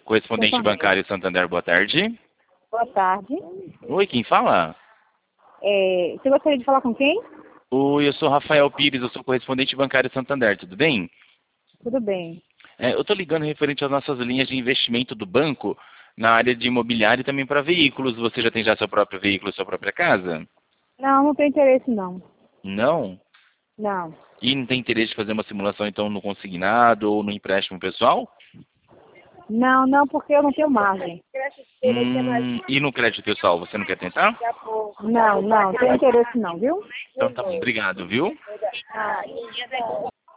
Correspondente bancário Santander, boa tarde. Boa tarde. Oi, quem fala? Você gostaria de falar com quem? Oi, eu sou Rafael Pires, eu sou correspondente bancário Santander, tudo bem? Tudo bem. Eu estou ligando referente às nossas linhas de investimento do banco na área de imobiliário e também para veículos. Você já tem seu próprio veículo, sua própria casa? Não, não tem interesse não. Não? Não. E não tem interesse de fazer uma simulação então no consignado ou no empréstimo pessoal? Não, não, porque eu não tenho margem. E no crédito pessoal, você não quer tentar? Não, não, tem interesse não, viu? Então tá bom, obrigado, viu?